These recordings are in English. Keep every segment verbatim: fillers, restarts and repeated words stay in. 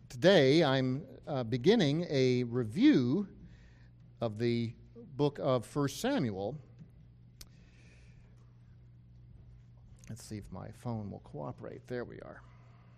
Today I'm uh, beginning a review of the book of First Samuel. Let's see if my phone will cooperate. There we are.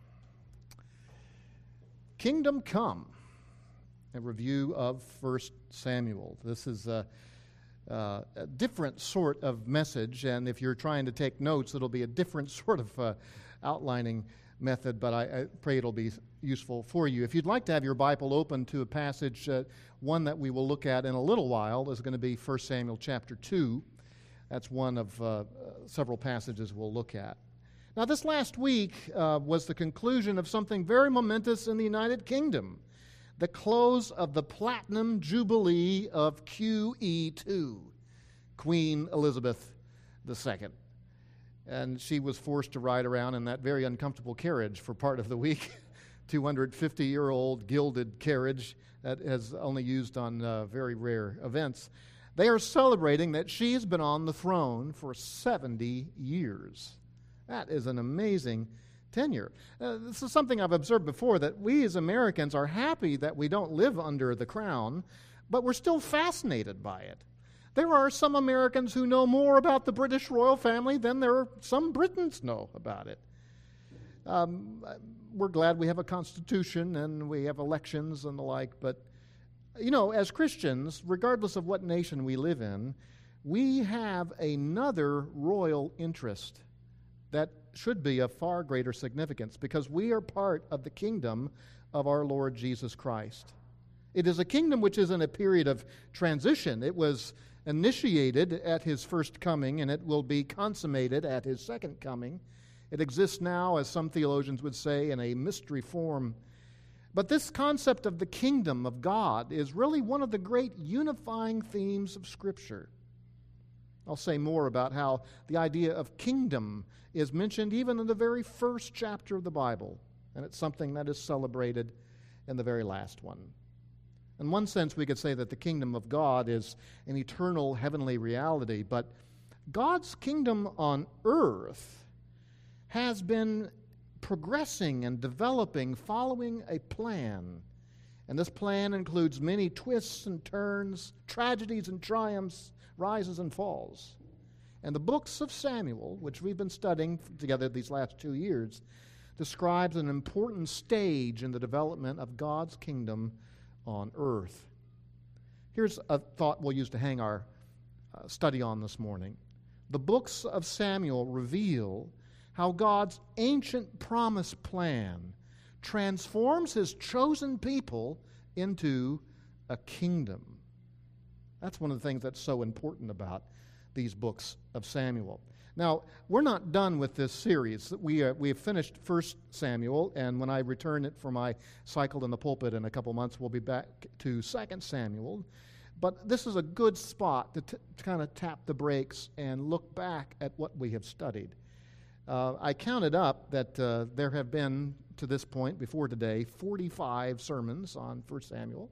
Kingdom Come, a review of First Samuel. This is a, uh, a different sort of message, and if you're trying to take notes, it'll be a different sort of uh, outlining method, but I, I pray it'll be useful for you. If you'd like to have your Bible open to a passage, uh, one that we will look at in a little while is going to be First Samuel chapter two. That's one of uh, several passages we'll look at. Now, this last week uh, was the conclusion of something very momentous in the United Kingdom, the close of the Platinum Jubilee of Q E two, Queen Elizabeth the Second. And she was forced to ride around in that very uncomfortable carriage for part of the week, two hundred fifty-year-old gilded carriage that is only used on uh, very rare events. They are celebrating that she's been on the throne for seventy years. That is an amazing tenure. Uh, this is something I've observed before, that we as Americans are happy that we don't live under the crown, but we're still fascinated by it. There are some Americans who know more about the British royal family than there are some Britons know about it. Um, we're glad we have a constitution and we have elections and the like, but, you know, as Christians, regardless of what nation we live in, we have another royal interest that should be of far greater significance because we are part of the kingdom of our Lord Jesus Christ. It is a kingdom which is in a period of transition. It was initiated at his first coming, and it will be consummated at his second coming. It exists now, as some theologians would say, in a mystery form. But this concept of the kingdom of God is really one of the great unifying themes of Scripture. I'll say more about how the idea of kingdom is mentioned even in the very first chapter of the Bible, and it's something that is celebrated in the very last one. In one sense, we could say that the kingdom of God is an eternal heavenly reality, but God's kingdom on earth has been progressing and developing following a plan. And this plan includes many twists and turns, tragedies and triumphs, rises and falls. And the books of Samuel, which we've been studying together these last two years, describes an important stage in the development of God's kingdom on earth. Here's a thought we'll use to hang our uh, study on this morning. The books of Samuel reveal how God's ancient promise plan transforms his chosen people into a kingdom. That's one of the things that's so important about these books of Samuel. Now, we're not done with this series. We uh, we have finished First Samuel, and when I return it for my cycle in the pulpit in a couple months, we'll be back to Second Samuel. But this is a good spot to, t- to kind of tap the brakes and look back at what we have studied. Uh, I counted up that uh, there have been, to this point, before today, forty-five sermons on First Samuel.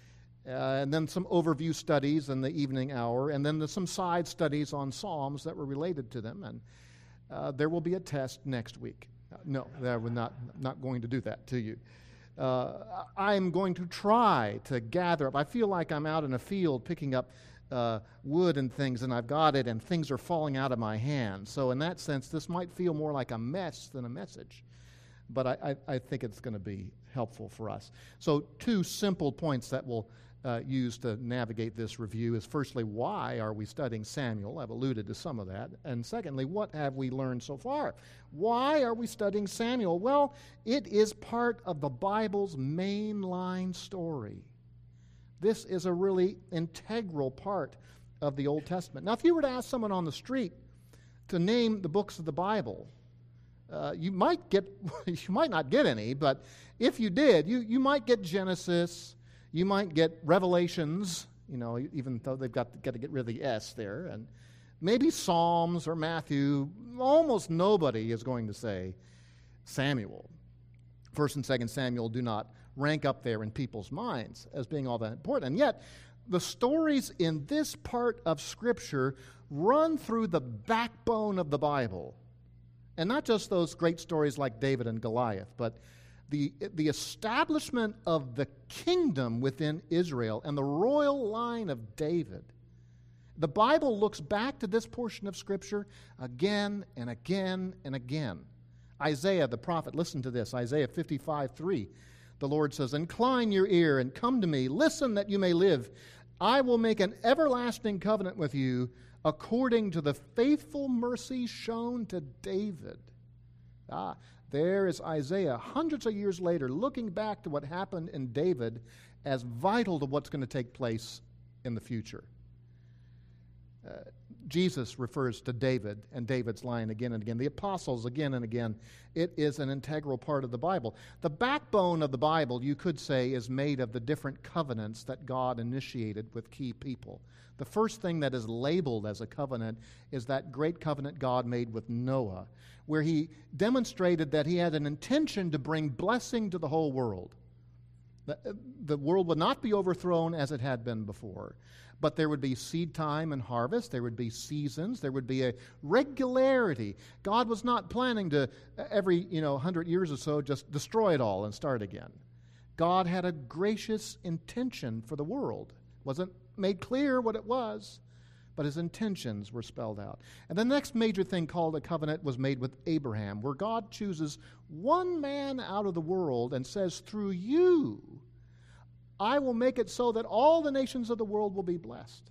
Uh, and then some overview studies in the evening hour, and then there's some side studies on Psalms that were related to them. And uh, there will be a test next week. Uh, no, we're not, not going to do that to you. Uh, I'm going to try to gather up. I feel like I'm out in a field picking up uh, wood and things, and I've got it, and things are falling out of my hands. So in that sense, this might feel more like a mess than a message. But I, I, I think it's going to be helpful for us. So two simple points that will Uh, used to navigate this review is, firstly, why are we studying Samuel? I've alluded to some of that. And secondly, what have we learned so far? Why are we studying Samuel? Well, it is part of the Bible's mainline story. This is a really integral part of the Old Testament. Now, if you were to ask someone on the street to name the books of the Bible, uh, you might get you might not get any, but if you did, you, you might get Genesis. You might get Revelations, you know, even though they've got to, got to get rid of the S there, and maybe Psalms or Matthew. Almost nobody is going to say Samuel. First and Second Samuel do not rank up there in people's minds as being all that important. And yet, the stories in this part of Scripture run through the backbone of the Bible. And not just those great stories like David and Goliath, but the, the establishment of the kingdom within Israel and the royal line of David. The Bible looks back to this portion of Scripture again and again and again. Isaiah the prophet, listen to this, Isaiah fifty-five three. The Lord says, "Incline your ear and come to me. Listen that you may live. I will make an everlasting covenant with you according to the faithful mercy shown to David." Ah, there is Isaiah, hundreds of years later, looking back to what happened in David as vital to what's going to take place in the future. Uh, Jesus refers to David and David's line again and again. The apostles again and again. It is an integral part of the Bible. The backbone of the Bible, you could say, is made of the different covenants that God initiated with key people. The first thing that is labeled as a covenant is that great covenant God made with Noah, where he demonstrated that he had an intention to bring blessing to the whole world. The, the world would not be overthrown as it had been before, but there would be seed time and harvest. There would be seasons. There would be a regularity. God was not planning to, every you know hundred years or so, just destroy it all and start again. God had a gracious intention for the world. Wasn't made clear what it was, but his intentions were spelled out. And the next major thing called a covenant was made with Abraham, where God chooses one man out of the world and says, through you, I will make it so that all the nations of the world will be blessed.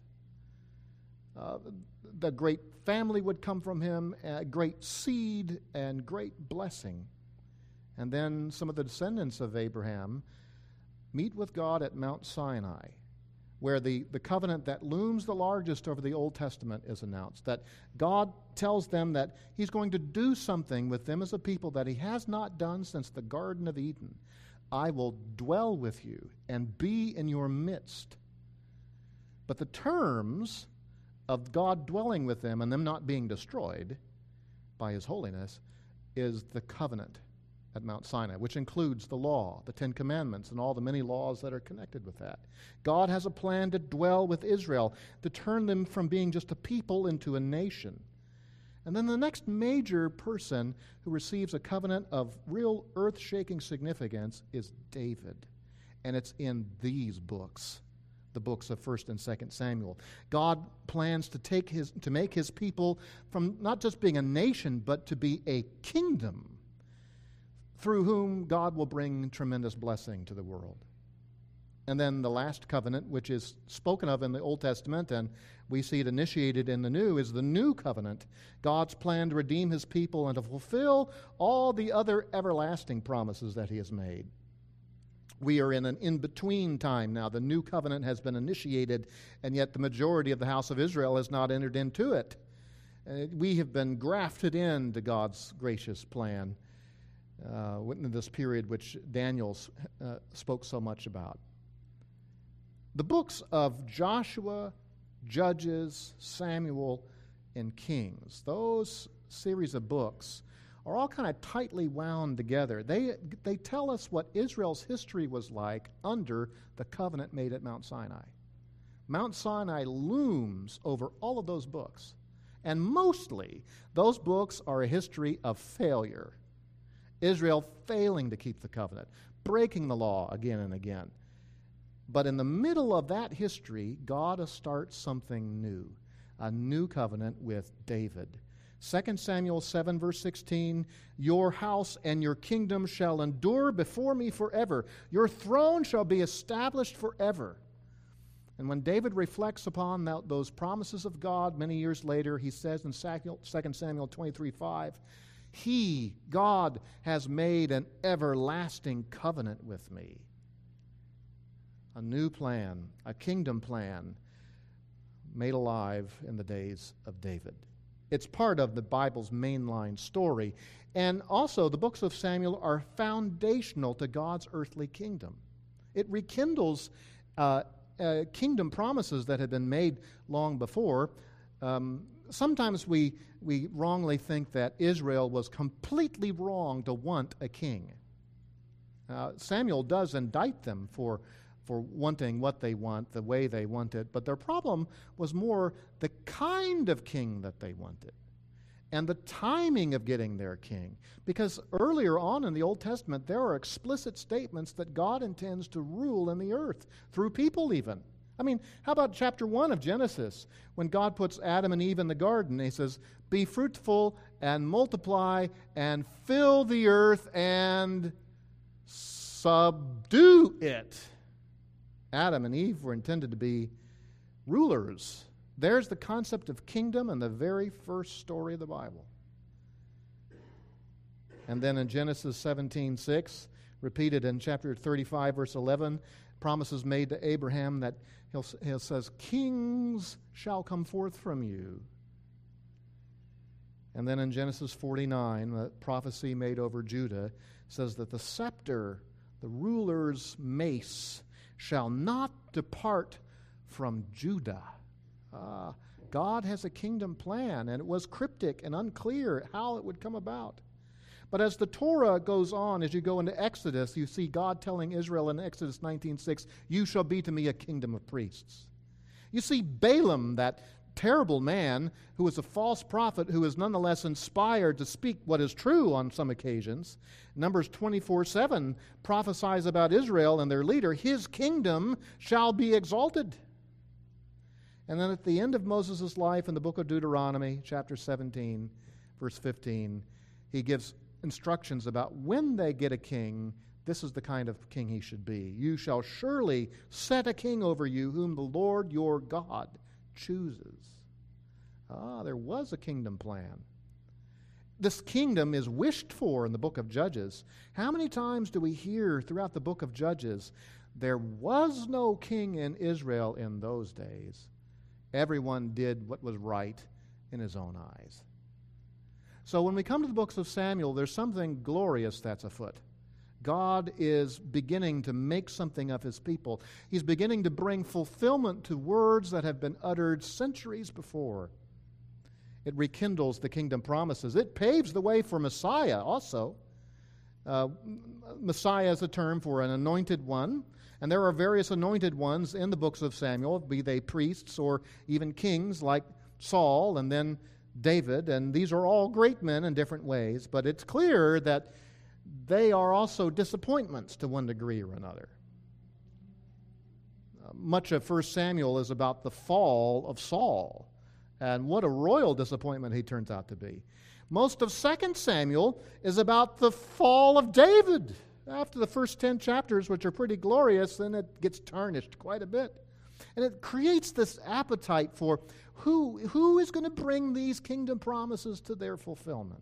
Uh, the great family would come from him, a great seed and great blessing. And then some of the descendants of Abraham meet with God at Mount Sinai, where the, the covenant that looms the largest over the Old Testament is announced, that God tells them that he's going to do something with them as a people that he has not done since the Garden of Eden. I will dwell with you and be in your midst. But the terms of God dwelling with them and them not being destroyed by his holiness is the covenant at Mount Sinai, which includes the law, the Ten Commandments, and all the many laws that are connected with that. God has a plan to dwell with Israel, to turn them from being just a people into a nation. And then the next major person who receives a covenant of real earth-shaking significance is David. And it's in these books, the books of First and Second Samuel. God plans to take his to make his people from not just being a nation, but to be a kingdom, through whom God will bring tremendous blessing to the world. And then the last covenant, which is spoken of in the Old Testament, and we see it initiated in the New, is the New Covenant, God's plan to redeem his people and to fulfill all the other everlasting promises that he has made. We are in an in-between time now. The New Covenant has been initiated, and yet the majority of the house of Israel has not entered into it. Uh, we have been grafted into God's gracious plan uh, in this period which Daniel uh, spoke so much about. The books of Joshua, Judges, Samuel, and Kings, those series of books are all kind of tightly wound together. They, they tell us what Israel's history was like under the covenant made at Mount Sinai. Mount Sinai looms over all of those books. And mostly, those books are a history of failure. Israel failing to keep the covenant, breaking the law again and again. But in the middle of that history, God starts something new, a new covenant with David. Second Samuel seven, verse sixteen, your house and your kingdom shall endure before me forever. Your throne shall be established forever. And when David reflects upon that, those promises of God many years later, he says in Second Samuel twenty-three, five, he, God, has made an everlasting covenant with me. A new plan, a kingdom plan made alive in the days of David. It's part of the Bible's mainline story. And also, the books of Samuel are foundational to God's earthly kingdom. It rekindles uh, uh, kingdom promises that had been made long before. Um, sometimes we, we wrongly think that Israel was completely wrong to want a king. Uh, Samuel does indict them for for wanting what they want, the way they want it. But their problem was more the kind of king that they wanted. and the timing of getting their king. Because earlier on in the Old Testament, there are explicit statements that God intends to rule in the earth, through people even. I mean, how about chapter one of Genesis, when God puts Adam and Eve in the garden? He says, be fruitful and multiply and fill the earth and subdue it. Adam and Eve were intended to be rulers. There's the concept of kingdom in the very first story of the Bible. And then in Genesis seventeen six, repeated in chapter thirty-five, verse eleven, promises made to Abraham that he'll, he says, kings shall come forth from you. And then in Genesis forty-nine, the prophecy made over Judah says that the scepter, the ruler's mace, shall not depart from Judah. Uh, God has a kingdom plan, and it was cryptic and unclear how it would come about. But as the Torah goes on, as you go into Exodus, you see God telling Israel in Exodus nineteen six, you shall be to me a kingdom of priests. You see Balaam, that terrible man who was a false prophet who is nonetheless inspired to speak what is true on some occasions. Numbers twenty-four seven prophesies about Israel and their leader, his kingdom shall be exalted. And then at the end of Moses' life in the book of Deuteronomy, chapter seventeen, verse fifteen, he gives instructions about when they get a king, this is the kind of king he should be. You shall surely set a king over you whom the Lord your God chooses. Ah, there was a kingdom plan. This kingdom is wished for in the book of Judges. How many times do we hear throughout the book of Judges, there was no king in Israel in those days. Everyone did what was right in his own eyes. So when we come to the books of Samuel, there's something glorious that's afoot. God is beginning to make something of his people. He's beginning to bring fulfillment to words that have been uttered centuries before. It rekindles the kingdom promises. It paves the way for Messiah also. Uh, Messiah is a term for an anointed one. And there are various anointed ones in the books of Samuel, be they priests or even kings like Saul and then David. And these are all great men in different ways. But it's clear that they are also disappointments to one degree or another. Uh, much of First Samuel is about the fall of Saul. And what a royal disappointment he turns out to be. Most of Second Samuel is about the fall of David. After the first ten chapters, which are pretty glorious, then it gets tarnished quite a bit. And it creates this appetite for who, who is going to bring these kingdom promises to their fulfillment.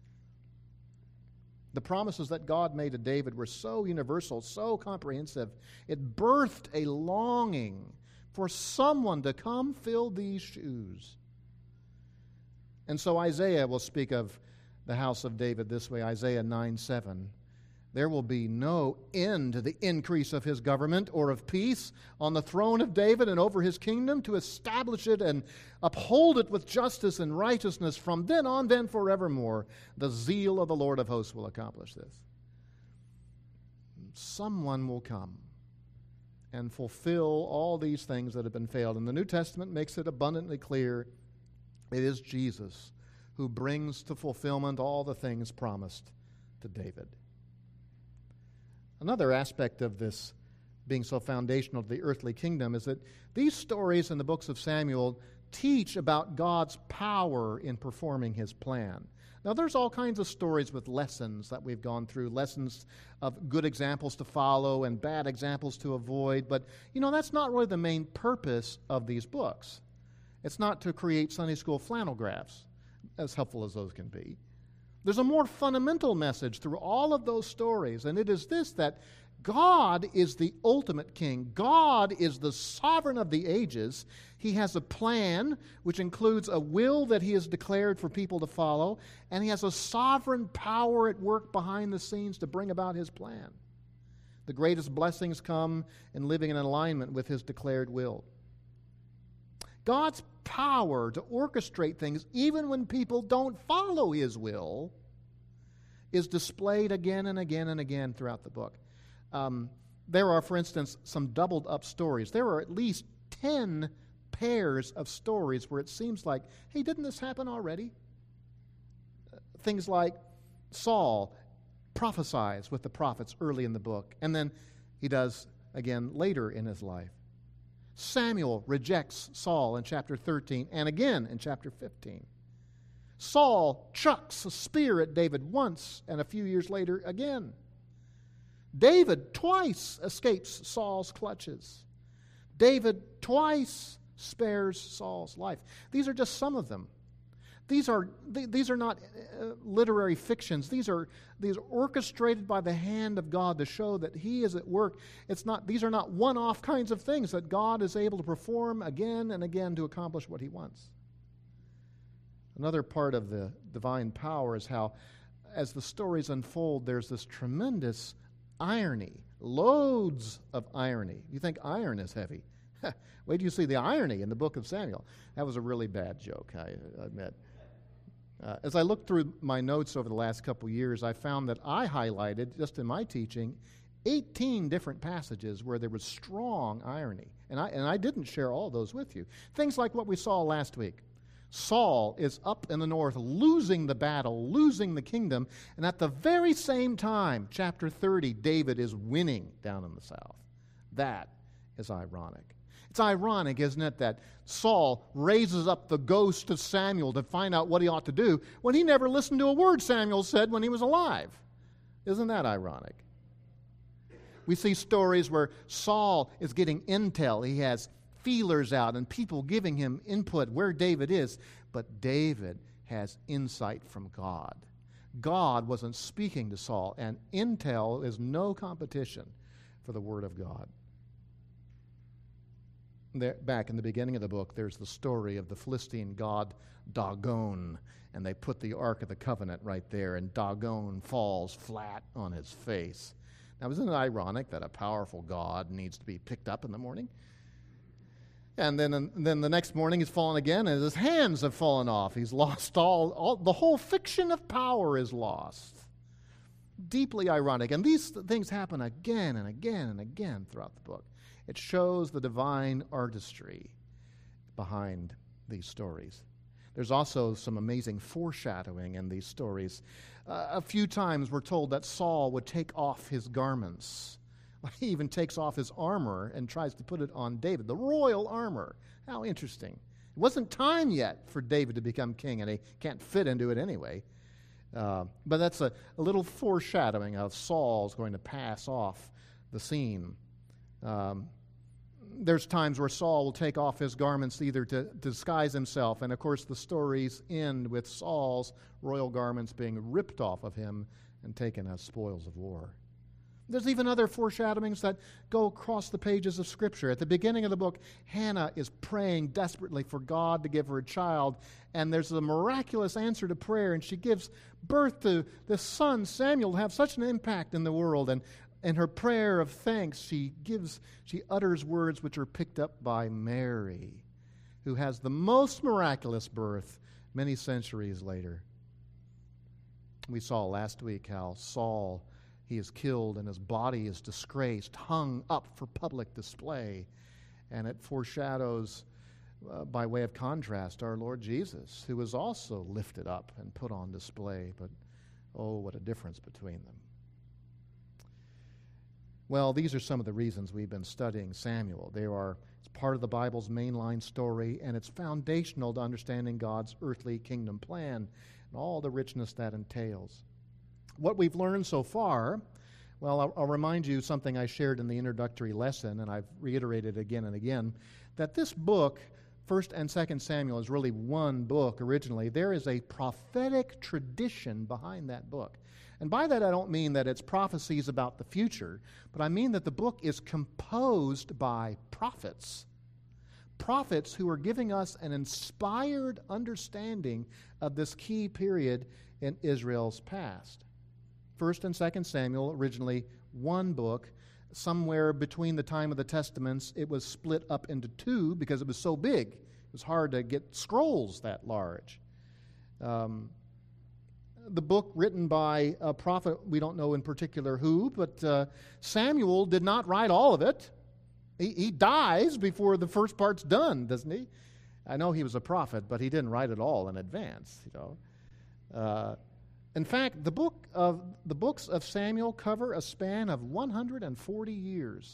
The promises that God made to David were so universal, so comprehensive, it birthed a longing for someone to come fill these shoes. And so Isaiah will speak of the house of David this way, Isaiah nine seven. There will be no end to the increase of his government or of peace on the throne of David and over his kingdom, to establish it and uphold it with justice and righteousness from then on, then forevermore. The zeal of the Lord of hosts will accomplish this. Someone will come and fulfill all these things that have been failed. And the New Testament makes it abundantly clear it is Jesus who brings to fulfillment all the things promised to David. Another aspect of this being so foundational to the earthly kingdom is that these stories in the books of Samuel teach about God's power in performing his plan. Now, there's all kinds of stories with lessons that we've gone through, lessons of good examples to follow and bad examples to avoid, but, you know, that's not really the main purpose of these books. It's not to create Sunday school flannel graphs, as helpful as those can be. There's a more fundamental message through all of those stories, and it is this, that God is the ultimate king. God is the sovereign of the ages. He has a plan which includes a will that he has declared for people to follow, and he has a sovereign power at work behind the scenes to bring about his plan. The greatest blessings come in living in alignment with his declared will. God's power to orchestrate things, even when people don't follow his will, is displayed again and again and again throughout the book. Um, there are, for instance, some doubled up stories. There are at least ten pairs of stories where it seems like, hey, didn't this happen already? things like Saul prophesies with the prophets early in the book, and then he does again later in his life. Samuel rejects Saul in chapter thirteen and again in chapter fifteen. Saul chucks a spear at David once and a few years later again. David twice escapes Saul's clutches. David twice spares Saul's life. These are just some of them. These are these are not uh, literary fictions. These are these are orchestrated by the hand of God to show that He is at work. It's not these are not one-off kinds of things that God is able to perform again and again to accomplish what He wants. Another part of the divine power is how, as the stories unfold, there's this tremendous irony, loads of irony. You think iron is heavy. Wait till you see the irony in the book of Samuel. That was a really bad joke, I admit. Uh, as I looked through my notes over the last couple years, I found that I highlighted, just in my teaching, eighteen different passages where there was strong irony. And I, and I didn't share all those with you. Things like what we saw last week. Saul is up in the north, losing the battle, losing the kingdom, and at the very same time, chapter thirty, David is winning down in the south. That is ironic. It's ironic, isn't it, that Saul raises up the ghost of Samuel to find out what he ought to do when he never listened to a word Samuel said when he was alive. Isn't that ironic? We see stories where Saul is getting intel. He has feelers out and people giving him input where David is. But David has insight from God. God wasn't speaking to Saul, and intel is no competition for the Word of God. There, back in the beginning of the book, there's the story of the Philistine god Dagon, and they put the Ark of the Covenant right there, and Dagon falls flat on his face. Now, isn't it ironic that a powerful god needs to be picked up in the morning? And then, and then the next morning he's fallen again, and his hands have fallen off. He's lost all, all, the whole fiction of power is lost. Deeply ironic. And these things happen again and again and again throughout the book. It shows the divine artistry behind these stories. There's also some amazing foreshadowing in these stories. Uh, a few times we're told that Saul would take off his garments. He even takes off his armor and tries to put it on David, the royal armor. How interesting. It wasn't time yet for David to become king, and he can't fit into it anyway. Uh, but that's a, a little foreshadowing of Saul's going to pass off the scene. Um, there's times where Saul will take off his garments either to, to disguise himself, and of course the stories end with Saul's royal garments being ripped off of him and taken as spoils of war. There's even other foreshadowings that go across the pages of Scripture. At the beginning of the book, Hannah is praying desperately for God to give her a child, and there's a miraculous answer to prayer, and she gives birth to this son, Samuel, to have such an impact in the world. And in her prayer of thanks, she gives, she utters words which are picked up by Mary, who has the most miraculous birth many centuries later. We saw last week how Saul, he is killed and his body is disgraced, hung up for public display. And it foreshadows, uh, by way of contrast, our Lord Jesus, who was also lifted up and put on display. But, oh, what a difference between them. Well, these are some of the reasons we've been studying Samuel. They are it's part of the Bible's mainline story, and it's foundational to understanding God's earthly kingdom plan and all the richness that entails. What we've learned so far, well, I'll, I'll remind you something I shared in the introductory lesson, and I've reiterated again and again, that this book, First and Second Samuel, is really one book originally. There is a prophetic tradition behind that book. And by that I don't mean that it's prophecies about the future, but I mean that the book is composed by prophets. Prophets who are giving us an inspired understanding of this key period in Israel's past. First and Second Samuel, originally one book. Somewhere between the time of the Testaments, it was split up into two because it was so big. It was hard to get scrolls that large. Um, the book written by a prophet, we don't know in particular who, but uh, Samuel did not write all of it. He, he dies before the first part's done, doesn't he? I know he was a prophet, but he didn't write it all in advance, you know. Uh, In fact, the book of the books of Samuel cover a span of one hundred forty years.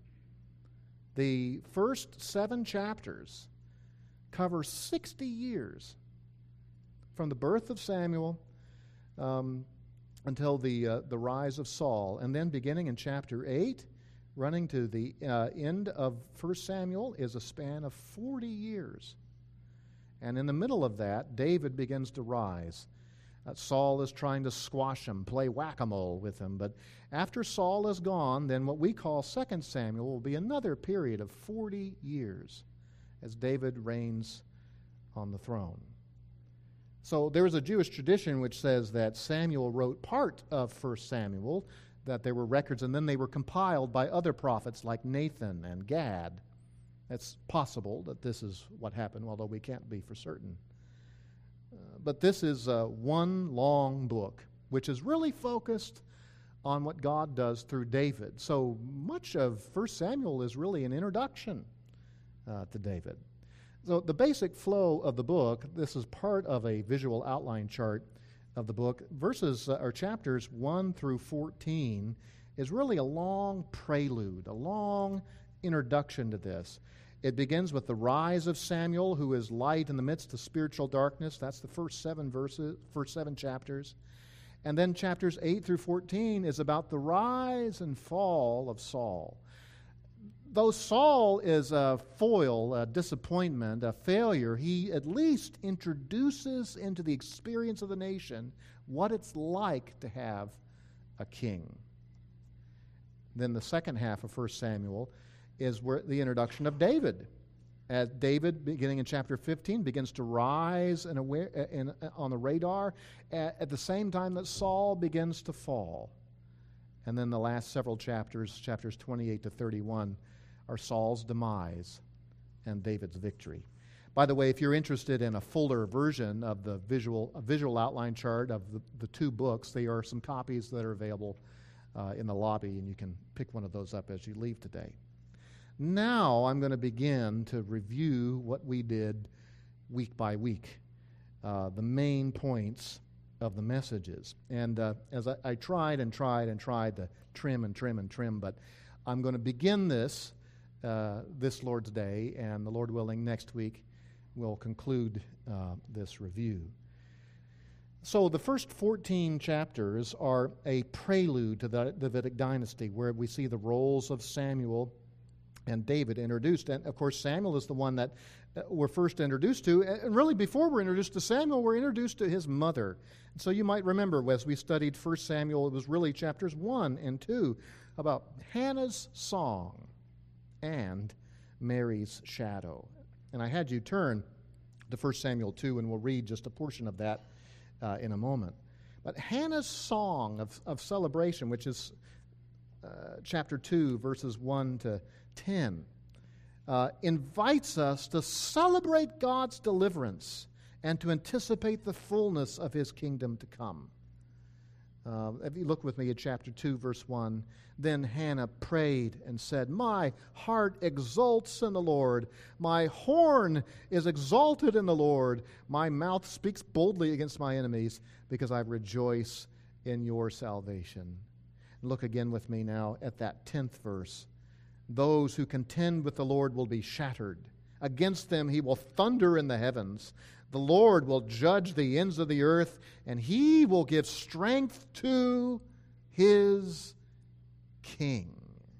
The first seven chapters cover sixty years from the birth of Samuel um, until the uh, the rise of Saul, and then beginning in chapter eight, running to the uh, end of First Samuel, is a span of forty years. And in the middle of that, David begins to rise. Uh, Saul is trying to squash him, play whack-a-mole with him. But after Saul is gone, then what we call Second Samuel will be another period of forty years as David reigns on the throne. So there is a Jewish tradition which says that Samuel wrote part of First Samuel, that there were records, and then they were compiled by other prophets like Nathan and Gad. It's possible that this is what happened, although we can't be for certain. Uh, but this is uh, one long book, which is really focused on what God does through David. So much of First Samuel is really an introduction uh, to David. So the basic flow of the book, this is part of a visual outline chart of the book. Verses uh, or chapters one through fourteen is really a long prelude, a long introduction to this. It begins with the rise of Samuel, who is light in the midst of spiritual darkness. That's the first seven verses, first seven chapters. And then chapters eight through fourteen is about the rise and fall of Saul. Though Saul is a foil, a disappointment, a failure, he at least introduces into the experience of the nation what it's like to have a king. Then the second half of First Samuel is where the introduction of David. As David, beginning in chapter fifteen, begins to rise in aware, in, on the radar at, at the same time that Saul begins to fall. And then the last several chapters, chapters twenty-eight to thirty-one, are Saul's demise and David's victory. By the way, if you're interested in a fuller version of the visual a visual outline chart of the, the two books, there are some copies that are available uh, in the lobby, and you can pick one of those up as you leave today. Now I'm going to begin to review what we did week by week, uh, the main points of the messages. And uh, as I, I tried and tried and tried to trim and trim and trim, but I'm going to begin this uh, this Lord's Day, and the Lord willing, next week we'll conclude uh, this review. So the first fourteen chapters are a prelude to the Davidic dynasty, where we see the roles of Samuel and David introduced. And, of course, Samuel is the one that uh, we're first introduced to. And really, before we're introduced to Samuel, we're introduced to his mother. And so you might remember, as we studied First Samuel, it was really chapters one and two about Hannah's song and Mary's shadow. And I had you turn to First Samuel two, and we'll read just a portion of that uh, in a moment. But Hannah's song of, of celebration, which is uh, chapter two, verses one to ten, uh, invites us to celebrate God's deliverance and to anticipate the fullness of His kingdom to come. Uh, if you look with me at chapter two, verse one, then Hannah prayed and said, "My heart exults in the Lord. My horn is exalted in the Lord. My mouth speaks boldly against my enemies because I rejoice in your salvation." Look again with me now at that tenth verse. Those who contend with the Lord will be shattered. Against them he will thunder in the heavens. The Lord will judge the ends of the earth, and he will give strength to his king.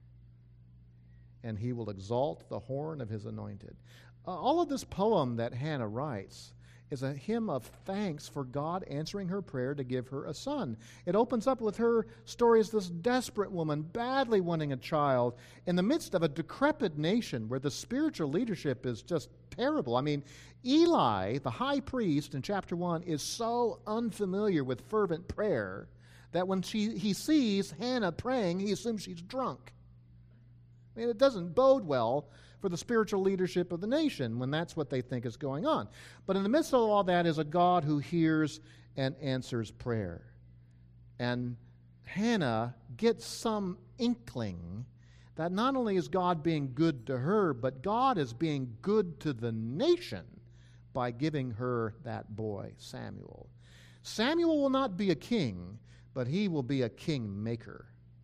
And he will exalt the horn of his anointed. Uh, all of this poem that Hannah writes is a hymn of thanks for God answering her prayer to give her a son. It opens up with her story as this desperate woman badly wanting a child in the midst of a decrepit nation where the spiritual leadership is just terrible. I mean, Eli, the high priest in chapter one, is so unfamiliar with fervent prayer that when she, he sees Hannah praying, he assumes she's drunk. I mean, it doesn't bode well for the spiritual leadership of the nation when that's what they think is going on. But in the midst of all that is a God who hears and answers prayer. And Hannah gets some inkling that not only is God being good to her, but God is being good to the nation by giving her that boy, Samuel. Samuel will not be a king, but he will be a king-maker.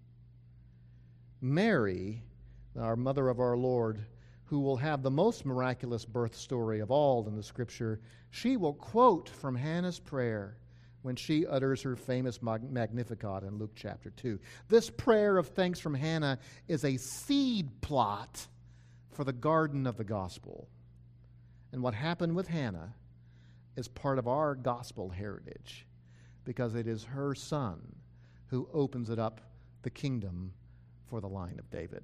Mary, our mother of our Lord, who will have the most miraculous birth story of all in the Scripture, she will quote from Hannah's prayer when she utters her famous Magnificat in Luke chapter two. This prayer of thanks from Hannah is a seed plot for the garden of the gospel. And what happened with Hannah is part of our gospel heritage, because it is her son who opens it up, the kingdom, for the line of David.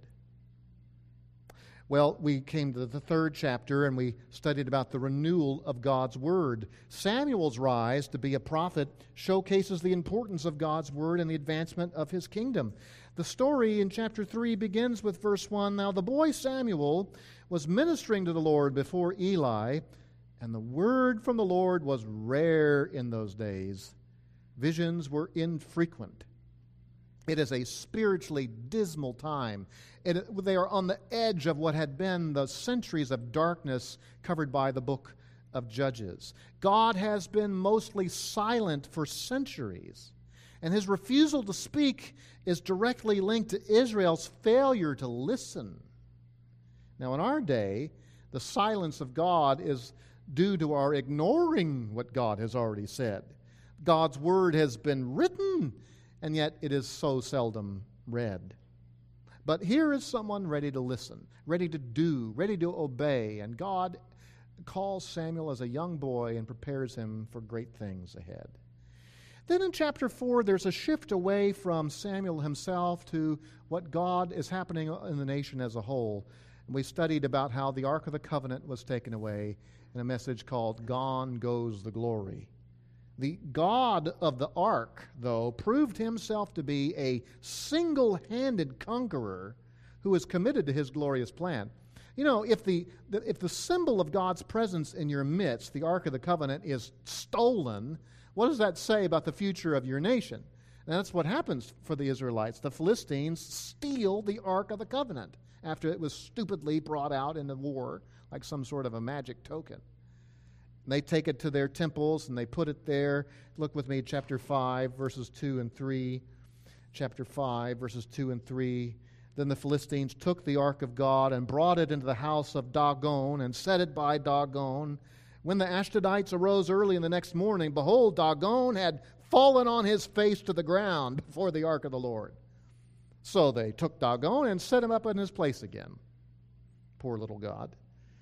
Well, we came to the third chapter and we studied about the renewal of God's Word. Samuel's rise to be a prophet showcases the importance of God's Word and the advancement of His kingdom. The story in chapter three begins with verse one. Now the boy Samuel was ministering to the Lord before Eli, and the word from the Lord was rare in those days. Visions were infrequent. It is a spiritually dismal time. It, they are on the edge of what had been the centuries of darkness covered by the book of Judges. God has been mostly silent for centuries, and His refusal to speak is directly linked to Israel's failure to listen. Now, in our day, the silence of God is due to our ignoring what God has already said. God's Word has been written, and yet it is so seldom read. But here is someone ready to listen, ready to do, ready to obey, and God calls Samuel as a young boy and prepares him for great things ahead. Then in chapter four, there's a shift away from Samuel himself to what God is happening in the nation as a whole. And we studied about how the Ark of the Covenant was taken away in a message called Gone Goes the Glory. The God of the ark, though, proved himself to be a single-handed conqueror who is committed to his glorious plan. You know, if the, the if the symbol of God's presence in your midst, the Ark of the Covenant, is stolen, what does that say about the future of your nation? And that's what happens for the Israelites. The Philistines steal the Ark of the Covenant after it was stupidly brought out in the war like some sort of a magic token. They take it to their temples and they put it there. Look with me, chapter five, verses two and three. Chapter five, verses two and three. Then the Philistines took the ark of God and brought it into the house of Dagon and set it by Dagon. When the Ashdodites arose early in the next morning, behold, Dagon had fallen on his face to the ground before the ark of the Lord. So they took Dagon and set him up in his place again. Poor little God.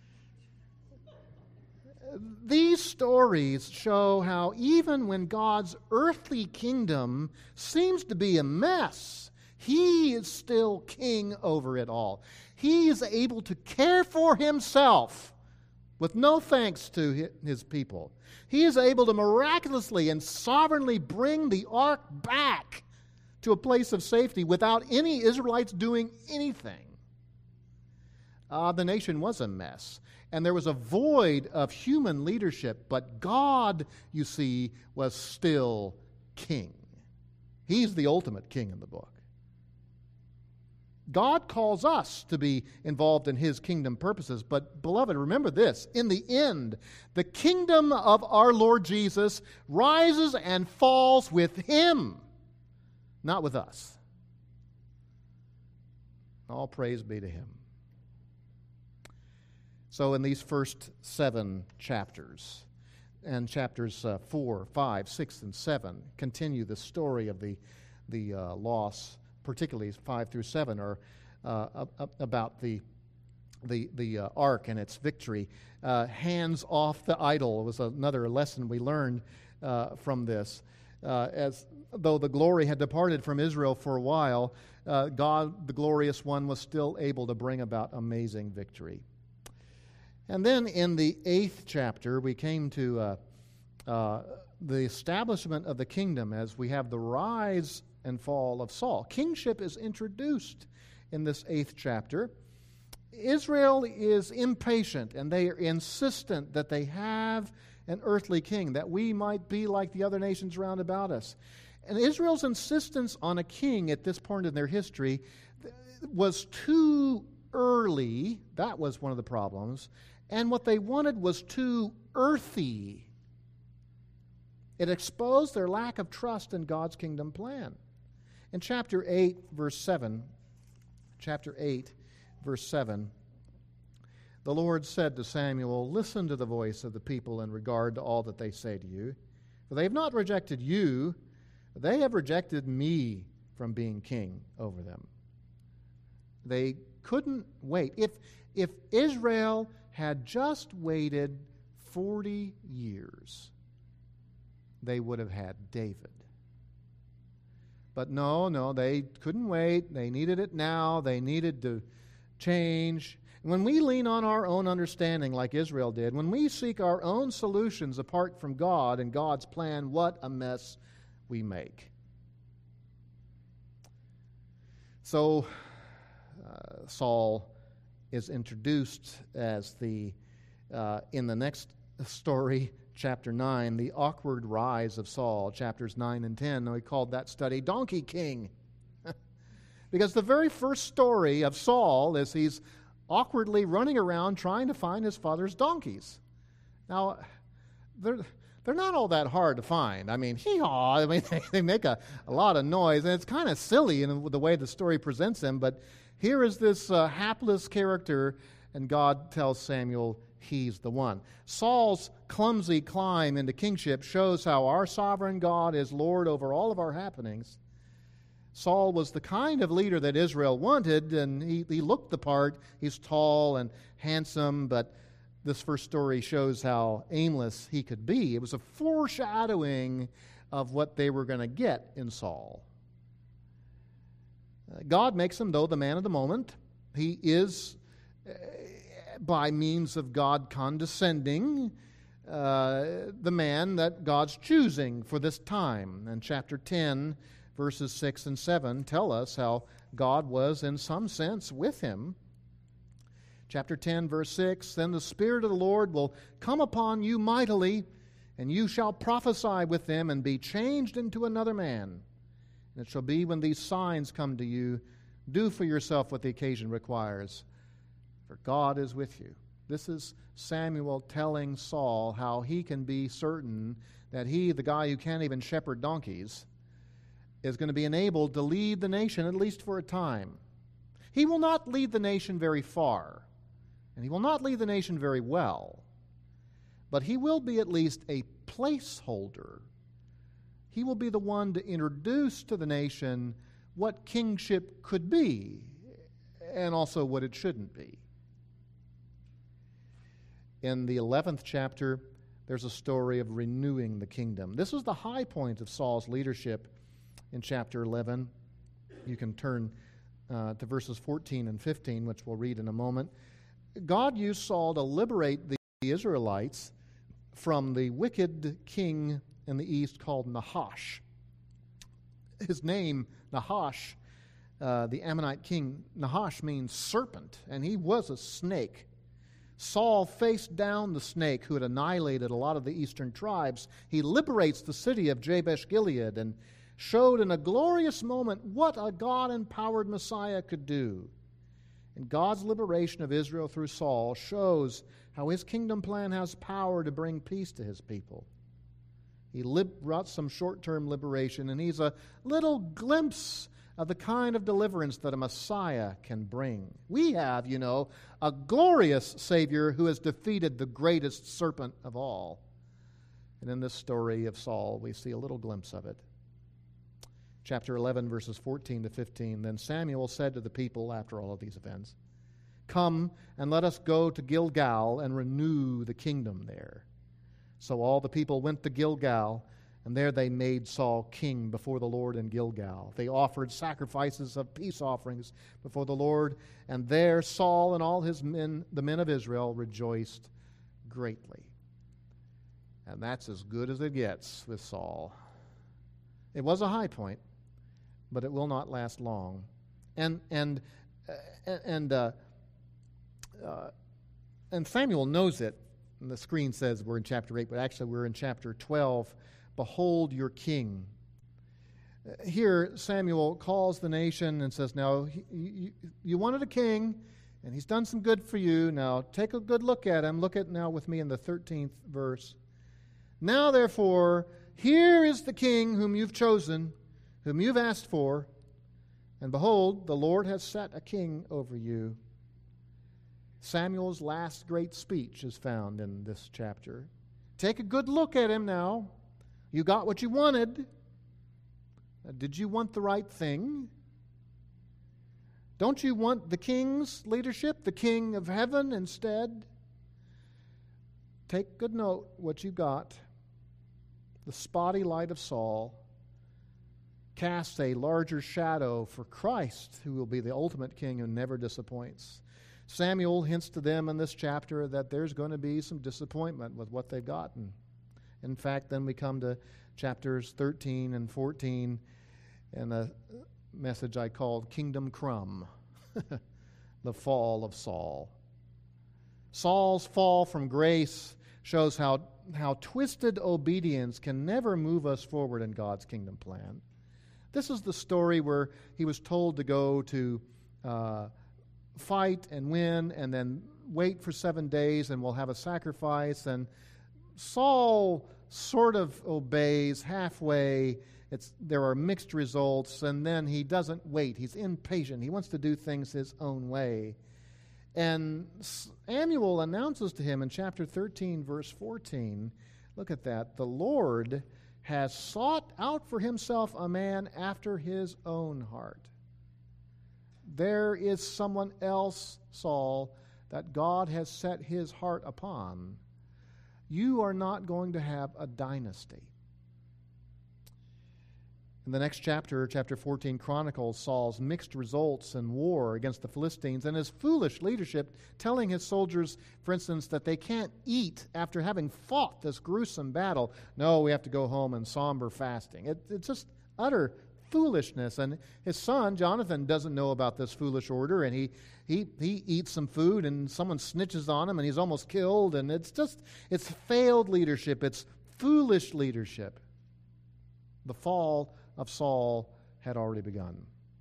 These stories show how even when God's earthly kingdom seems to be a mess, He is still king over it all. He is able to care for Himself with no thanks to His people. He is able to miraculously and sovereignly bring the ark back to a place of safety without any Israelites doing anything. Uh, the nation was a mess. And there was a void of human leadership, but God, you see, was still king. He's the ultimate king in the book. God calls us to be involved in His kingdom purposes, but beloved, remember this, in the end, the kingdom of our Lord Jesus rises and falls with Him, not with us. All praise be to Him. So in these first seven chapters, and chapters uh, four, five, six, and seven continue the story of the the uh, loss, particularly five through seven, are uh, about the the the uh, ark and its victory. Uh, hands off the idol was another lesson we learned uh, from this. Uh, as though the glory had departed from Israel for a while, uh, God, the glorious one, was still able to bring about amazing victory. And then in the eighth chapter, we came to uh, uh, the establishment of the kingdom as we have the rise and fall of Saul. Kingship is introduced in this eighth chapter. Israel is impatient, and they are insistent that they have an earthly king, that we might be like the other nations round about us. And Israel's insistence on a king at this point in their history was too early. That was one of the problems. And what they wanted was too earthy. It exposed their lack of trust in God's kingdom plan. In chapter eight, verse seven, chapter eight, verse seven, the Lord said to Samuel, "Listen to the voice of the people in regard to all that they say to you. For they have not rejected you, but they have rejected me from being king over them." They couldn't wait. If, if Israel had just waited forty years, they would have had David. But no, no, they couldn't wait. They needed it now. They needed to change. When we lean on our own understanding like Israel did, when we seek our own solutions apart from God and God's plan, what a mess we make. So uh, Saul is introduced as the, uh, in the next story, chapter nine, the awkward rise of Saul, chapters nine and ten. We called that study Donkey King. Because the very first story of Saul is he's awkwardly running around trying to find his father's donkeys. Now, they're, they're not all that hard to find. I mean, hee-haw, I mean, they, they make a, a lot of noise, and it's kind of silly in the way the story presents them, but here is this uh, hapless character, and God tells Samuel he's the one. Saul's clumsy climb into kingship shows how our sovereign God is Lord over all of our happenings. Saul was the kind of leader that Israel wanted, and he, he looked the part. He's tall and handsome, but this first story shows how aimless he could be. It was a foreshadowing of what they were going to get in Saul. Uh, God makes him, though, the man of the moment. He is, uh, by means of God condescending, uh, the man that God's choosing for this time. And chapter ten, verses six and seven tell us how God was, in some sense, with him. Chapter ten, verse six, "Then the Spirit of the Lord will come upon you mightily, and you shall prophesy with them and be changed into another man. And it shall be when these signs come to you, do for yourself what the occasion requires, for God is with you." This is Samuel telling Saul how he can be certain that he, the guy who can't even shepherd donkeys, is going to be enabled to lead the nation, at least for a time. He will not lead the nation very far, and he will not lead the nation very well, but he will be at least a placeholder. He will be the one to introduce to the nation what kingship could be, and also what it shouldn't be. In the eleventh chapter, there's a story of renewing the kingdom. This was the high point of Saul's leadership in chapter eleven. You can turn uh, to verses fourteen and fifteen, which we'll read in a moment. God used Saul to liberate the Israelites from the wicked king in the east called Nahash. His name, Nahash, uh, the Ammonite king, Nahash means serpent, and he was a snake. Saul faced down the snake who had annihilated a lot of the eastern tribes. He liberates the city of Jabesh-Gilead and showed in a glorious moment what a God-empowered Messiah could do. And God's liberation of Israel through Saul shows how his kingdom plan has power to bring peace to his people. He lib- brought some short-term liberation, and he's a little glimpse of the kind of deliverance that a Messiah can bring. We have, you know, a glorious Savior who has defeated the greatest serpent of all. And in this story of Saul, we see a little glimpse of it. Chapter eleven, verses fourteen to fifteen, "Then Samuel said to the people after all of these events, 'Come and let us go to Gilgal and renew the kingdom there.' So all the people went to Gilgal, and there they made Saul king before the Lord in Gilgal. They offered sacrifices of peace offerings before the Lord, and there Saul and all his men, the men of Israel, rejoiced greatly." And that's as good as it gets with Saul. It was a high point, but it will not last long. And and uh, and uh, uh, and Samuel knows it. And the screen says we're in chapter eight, but actually we're in chapter twelve. "Behold your king." Here, Samuel calls the nation and says, "Now, you, you wanted a king, and he's done some good for you. Now, take a good look at him. Look at now with me in the thirteenth verse. "Now, therefore, Here is the king whom you've chosen, whom you've asked for, and behold, the Lord has set a king over you. Samuel's last great speech is found in this chapter. Take a good look at him now. You got what you wanted. Did you want the right thing? Don't you want the king's leadership, the king of heaven instead? Take good note what you got. The spotty light of Saul casts a larger shadow for Christ, who will be the ultimate king who never disappoints. Samuel hints to them in this chapter that there's going to be some disappointment with what they've gotten. In fact, then we come to chapters thirteen and fourteen and a message I called Kingdom Crumb, the fall of Saul. Saul's fall from grace shows how, how twisted obedience can never move us forward in God's kingdom plan. This is the story where he was told to go to uh, fight and win and then wait for seven days and we'll have a sacrifice. And Saul sort of obeys halfway. It's, there are mixed results, and then he doesn't wait. He's impatient. He wants to do things his own way. And Samuel announces to him in chapter thirteen, verse fourteen, look at that, the Lord has sought out for himself a man after his own heart. There is someone else, Saul, that God has set his heart upon. You are not going to have a dynasty. In the next chapter, chapter fourteen, chronicles Saul's mixed results in war against the Philistines and his foolish leadership, telling his soldiers, for instance, that they can't eat after having fought this gruesome battle. No, we have to go home in somber fasting. It, it's just utter foolishness. And his son, Jonathan, doesn't know about this foolish order, and he, he, he eats some food, and someone snitches on him, and he's almost killed. And it's just, it's failed leadership. It's foolish leadership. The fall of Saul had already begun.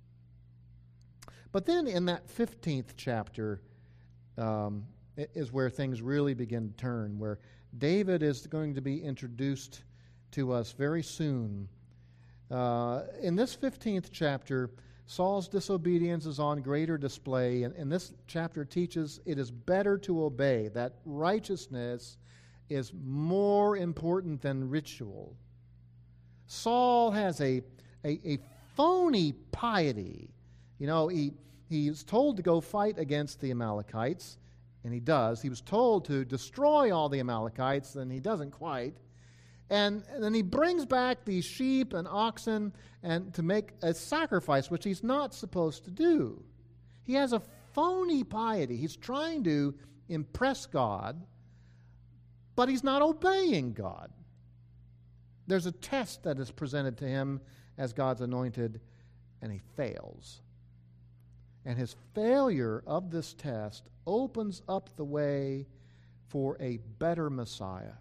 But then in that fifteenth chapter um, is where things really begin to turn, where David is going to be introduced to us very soon. Uh, in this fifteenth chapter, Saul's disobedience is on greater display, and, and this chapter teaches it is better to obey, that righteousness is more important than ritual. Saul has a, a, a phony piety. You know, he, he's told to go fight against the Amalekites, and he does. He was told to destroy all the Amalekites, and he doesn't quite. And, and then he brings back these sheep and oxen and to make a sacrifice, which he's not supposed to do. He has a phony piety. He's trying to impress God, but he's not obeying God. There's a test that is presented to him as God's anointed, and he fails. And his failure of this test opens up the way for a better Messiah.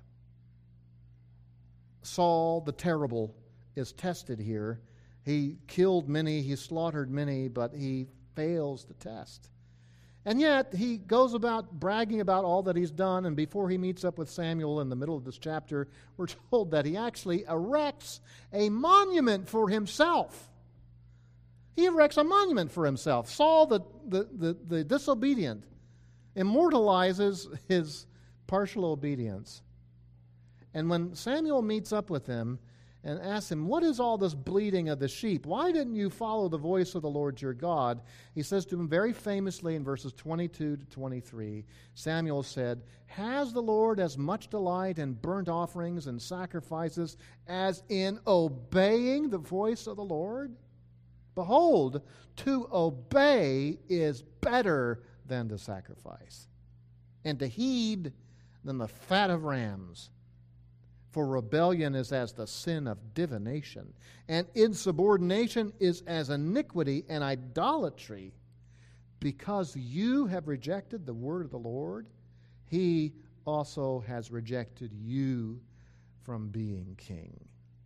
Saul the terrible is tested here. He killed many, he slaughtered many, but he fails the test. And yet, he goes about bragging about all that he's done, and before he meets up with Samuel in the middle of this chapter, we're told that he actually erects a monument for himself. He erects a monument for himself. Saul, the, the, the, the disobedient, immortalizes his partial obedience. And when Samuel meets up with him and asks him, what is all this bleating of the sheep? Why didn't you follow the voice of the Lord your God? He says to him very famously in verses twenty-two to twenty-three, Samuel said, has the Lord as much delight in burnt offerings and sacrifices as in obeying the voice of the Lord? Behold, to obey is better than to sacrifice, and to heed than the fat of rams. For rebellion is as the sin of divination, and insubordination is as iniquity and idolatry. Because you have rejected the word of the Lord, he also has rejected you from being king.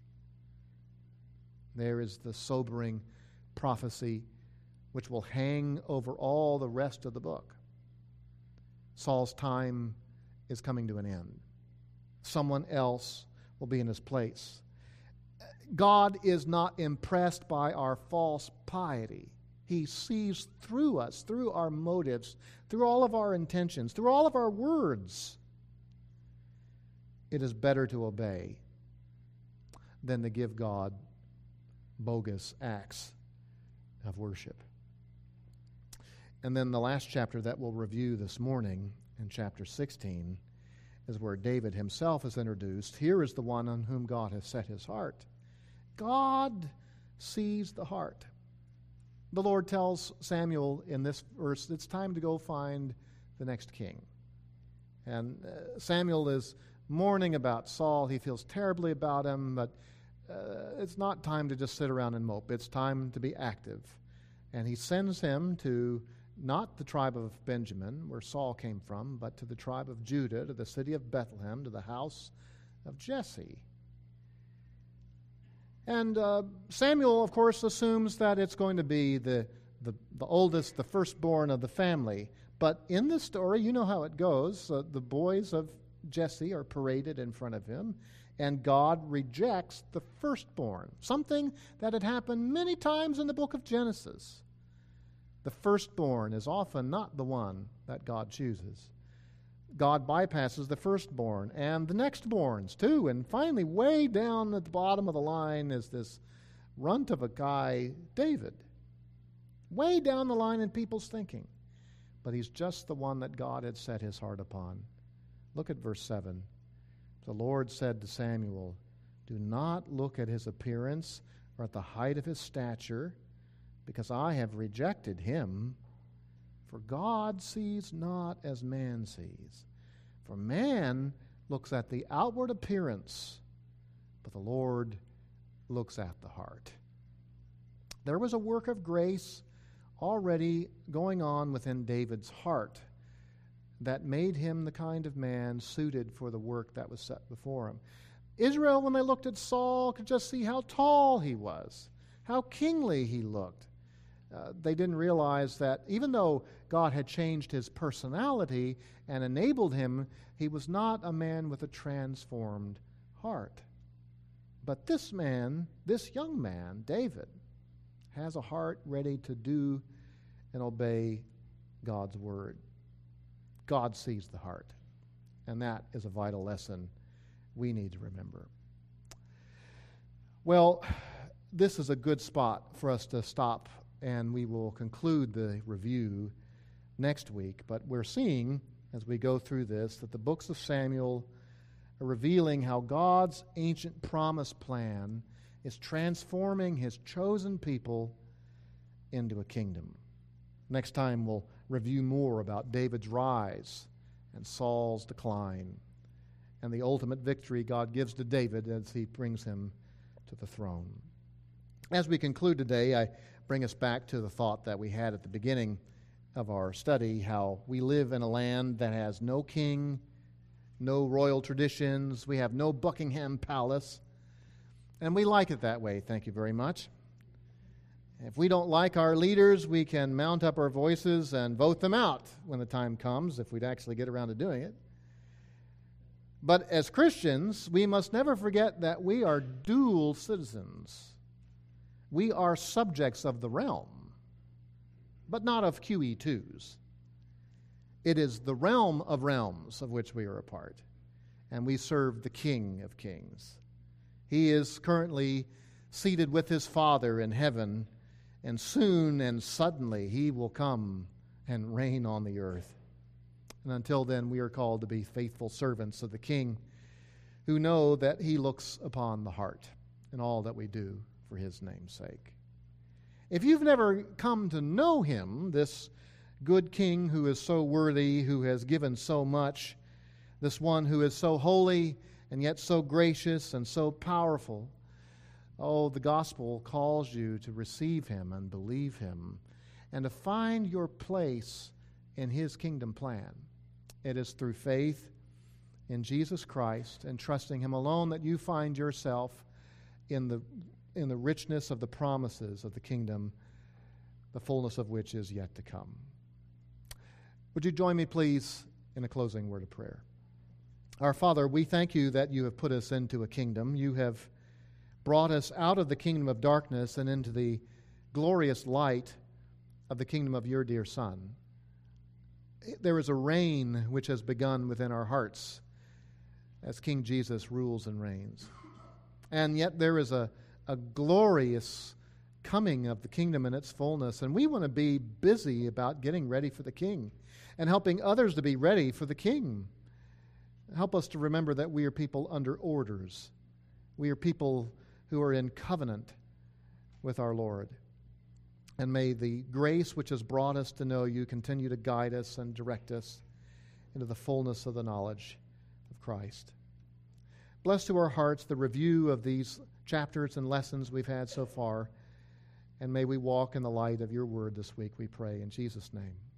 There is the sobering prophecy which will hang over all the rest of the book. Saul's time is coming to an end. Someone else will be in his place. God is not impressed by our false piety. He sees through us, through our motives, through all of our intentions, through all of our words. It is better to obey than to give God bogus acts of worship. And then the last chapter that we'll review this morning, in chapter sixteen, is where David himself is introduced. Here is the one on whom God has set his heart. God sees the heart. The Lord tells Samuel in this verse, it's time to go find the next king. And uh, Samuel is mourning about Saul. He feels terribly about him, but uh, it's not time to just sit around and mope. It's time to be active. And he sends him to not the tribe of Benjamin, where Saul came from, but to the tribe of Judah, to the city of Bethlehem, to the house of Jesse. And uh, Samuel, of course, assumes that it's going to be the, the, the oldest, the firstborn of the family. But in this story, you know how it goes. Uh, the boys of Jesse are paraded in front of him, and God rejects the firstborn, something that had happened many times in the book of Genesis. The firstborn is often not the one that God chooses. God bypasses the firstborn and the nextborns too. And finally, way down at the bottom of the line is this runt of a guy, David. Way down the line in people's thinking. But he's just the one that God had set his heart upon. Look at verse seven. The Lord said to Samuel, "Do not look at his appearance or at the height of his stature, because I have rejected him. For God sees not as man sees. For man looks at the outward appearance, but the Lord looks at the heart." There was a work of grace already going on within David's heart that made him the kind of man suited for the work that was set before him. Israel, when they looked at Saul, could just see how tall he was, how kingly he looked. Uh, they didn't realize that even though God had changed his personality and enabled him, he was not a man with a transformed heart. But this man, this young man, David, has a heart ready to do and obey God's word. God sees the heart, and that is a vital lesson we need to remember. Well, this is a good spot for us to stop, and we will conclude the review next week. But we're seeing, as we go through this, that the books of Samuel are revealing how God's ancient promise plan is transforming his chosen people into a kingdom. Next time we'll review more about David's rise and Saul's decline and the ultimate victory God gives to David as he brings him to the throne. As we conclude today, I bring us back to the thought that we had at the beginning of our study, how we live in a land that has no king, no royal traditions, we have no Buckingham Palace, and we like it that way, thank you very much. If we don't like our leaders, we can mount up our voices and vote them out when the time comes, if we'd actually get around to doing it. But as Christians, we must never forget that we are dual citizens. We are subjects of the realm, but not of Q E twos. It is the realm of realms of which we are a part, and we serve the King of Kings. He is currently seated with his Father in heaven, and soon and suddenly he will come and reign on the earth. And until then, we are called to be faithful servants of the King who know that he looks upon the heart in all that we do for his name's sake. If you've never come to know him, this good King who is so worthy, who has given so much, this one who is so holy and yet so gracious and so powerful, oh, the gospel calls you to receive him and believe him and to find your place in his kingdom plan. It is through faith in Jesus Christ and trusting him alone that you find yourself in the in the richness of the promises of the kingdom, the fullness of which is yet to come. Would you join me, please, in a closing word of prayer? Our Father, we thank you that you have put us into a kingdom. You have brought us out of the kingdom of darkness and into the glorious light of the kingdom of your dear Son. There is a reign which has begun within our hearts as King Jesus rules and reigns. And yet there is a, a glorious coming of the kingdom in its fullness, and we want to be busy about getting ready for the King and helping others to be ready for the King. Help us to remember that we are people under orders. We are people who are in covenant with our Lord. And may the grace which has brought us to know you continue to guide us and direct us into the fullness of the knowledge of Christ. Bless to our hearts the review of these chapters and lessons we've had so far, and may we walk in the light of your word this week, we pray, in Jesus' name.